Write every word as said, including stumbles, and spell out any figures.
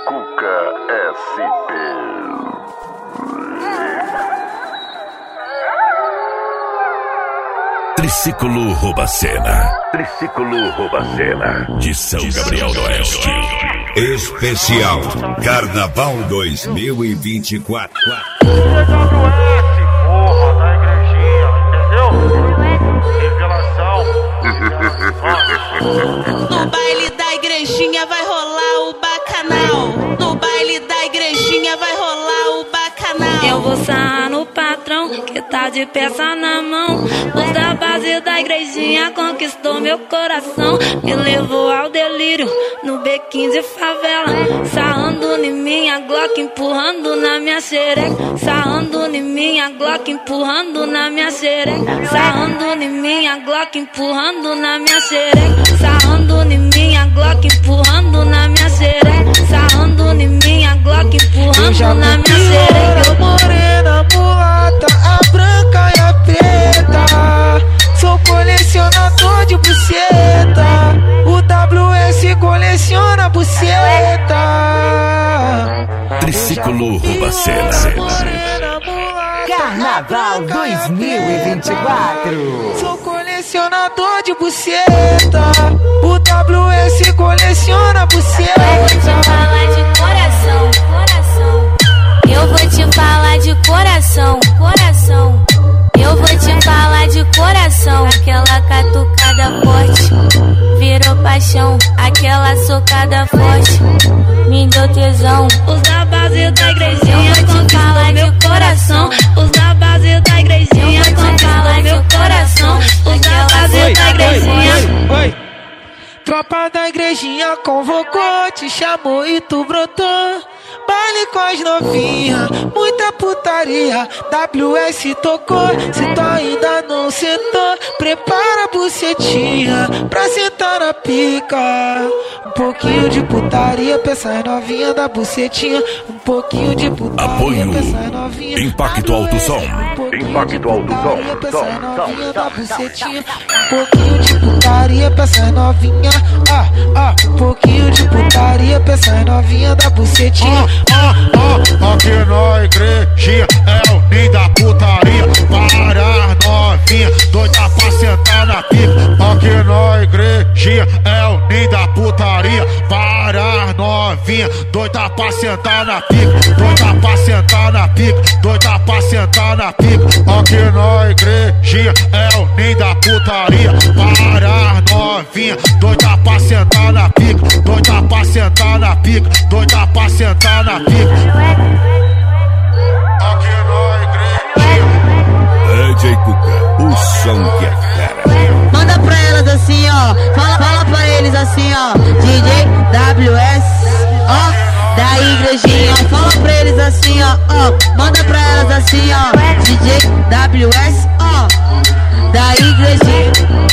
Cuca S P. Triciclo Roubacena. Triciclo Roubacena. De São Gabriel do Oeste. Especial Carnaval dois mil e vinte e quatro. T W S, porra, da igrejinha, entendeu? Revelação. No baile da igrejinha vai rolar o bacanal. No baile da igrejinha vai rolar o bacanal. Eu vou sarrar no patrão que tá de peça na mão. Os da base da igrejinha conquistou meu coração. Me levou ao delírio no B quinze favela. Sarrando em minha Glock, empurrando na minha xereca. Sarrando em minha Glock, empurrando na minha xereca. Sarrando em minha Glock, empurrando na minha xereca. Sarrando em minha Glock, empurrando na minha xereca. Sarrando em minha Glock, empurrando na minha xereca. Morena, mulata, a branca e a preta. Sou colecionador de buceta. O W S coleciona buceta. Triciclo Roubacena. Carnaval dois mil e vinte e quatro. Sou colecionador de buceta. O W S coleciona buceta. Eu vou te falar de coração, coração. Eu vou te falar de coração, coração. Eu vou te falar de coração. Aquela catucada forte virou paixão. Aquela socada forte me deu tesão. Os da base da igrejinha conquistou meu coração. Os da base da igrejinha conquistou meu coração. Os da base da igrejinha. Oi, oi. Tropa da igrejinha convocou, te chamou e tu brotou. Baile com as novinhas, muita putaria. W S tocou, se tu ainda não sentou, prepara a bucetinha pra sentar na pica. Um pouquinho de putaria pra essas novinhas da bucetinha. Um pouquinho de putaria Apoio pra essas novinhas. Impacto Alto Som. Impacto Alto Som. Um pouquinho de putaria pra essas novinhas. Ah, ah, um pouquinho de putaria pra essas novinhas da bucetinha. Ah, ah, aqui na igrejinha é o ninho da putaria. Para novinha, doida pra sentar na pica. Aqui na igrejinha é o ninho da putaria. Para novinha, doida pra sentar na pica. Doida pra sentar na pica. Doida pra sentar na pica. Aqui na igrejinha é o ninho da putaria. Para novinha, doida pra sentar na pica. Doida pra sentar na pica. Doida pra sentar na pica. Aqui na igrejinha. D J Cuca, o som que é fera. Manda pra elas assim, ó. Fala, fala pra eles assim, ó. D J W S, ó, da igrejinha. Fala pra eles assim, ó, ó. Manda pra elas assim, ó. D J W S, ó, da igrejinha.